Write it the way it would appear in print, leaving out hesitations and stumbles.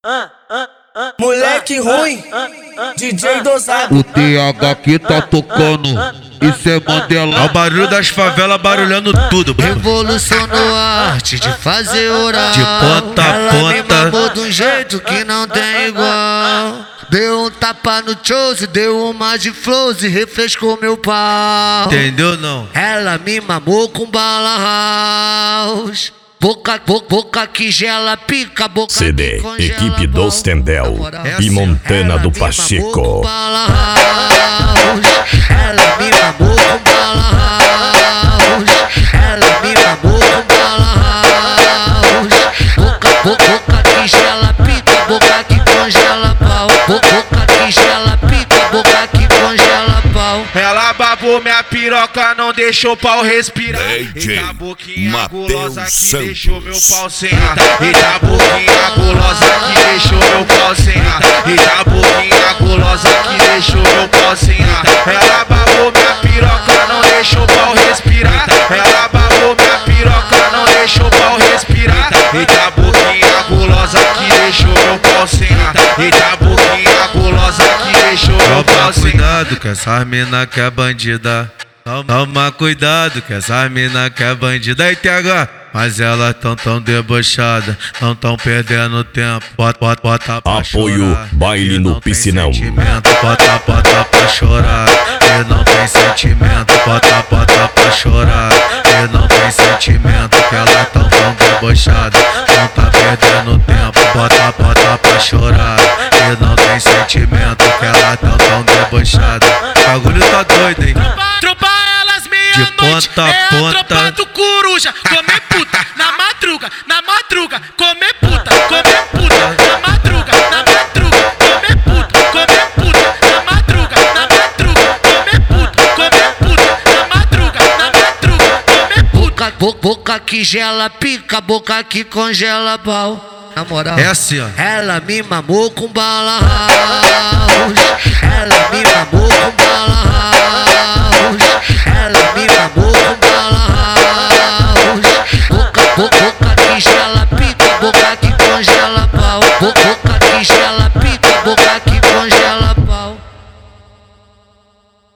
Moleque ruim, DJ dosado. O TH que tá tocando, isso é Mandela. É o barulho das favelas barulhando tudo. Revolucionou a arte de fazer oral. De ponta a Ela me ponta. mamou de um jeito que não tem igual. Deu um tapa no chose, deu uma de flows e refrescou meu pau. Entendeu não? Ela me mamou com bala house. Boca que gela, pica, boca CD, que congela, equipe bom. dos Tendel É e assim, Montana Ela do me mamou com Pacheco. bala house. Ela me mamou com bala house. Ela me mamou com bala house. Boca que gela, pica, boca que congela, pau. Boca que gela, pica, boca que congela, pau. Ela babou minha piroca, não deixou o pau respirar. DJ Eita boquinha Mateus gulosa que Santos. deixou meu pau sem ar. Eita boquinha gulosa que deixou meu pau sem ar. Eita boquinha gulosa que deixou meu pau sem ar. Ela babou minha piroca, não deixou o pau respirar. Ela babou minha piroca, não deixou o pau respirar. Eita boquinha gulosa que deixou meu pau sem ar. Eita boquinha gulosa que deixou meu pau sem ar. Cuidado que essa mina que é bandida. Toma cuidado que essa mina que é bandida. Aí TH, mas elas tão debochada, não tão perdendo tempo. Bota pra Apoio chorar. Baile E no não tem Piscinão. sentimento. Bota pra chorar. E não tem sentimento. Bota pra chorar. E não tem sentimento. Que elas tão debochada, não tá perdendo tempo. Bota pra chorar. E não tem sentimento. Que elas tão debochada. O bagulho tá doido, hein? Tropa elas De meia-noite, ponta a é a ponta. tropa do coruja. Comer puta, na madruga, comer puta, na madruga, comer puta, na madruga, comer puta, na madruga, comer puta. Boca que gela, pica, boca que congela, pau. Na moral, É assim, ó. ela me mamou com bala house.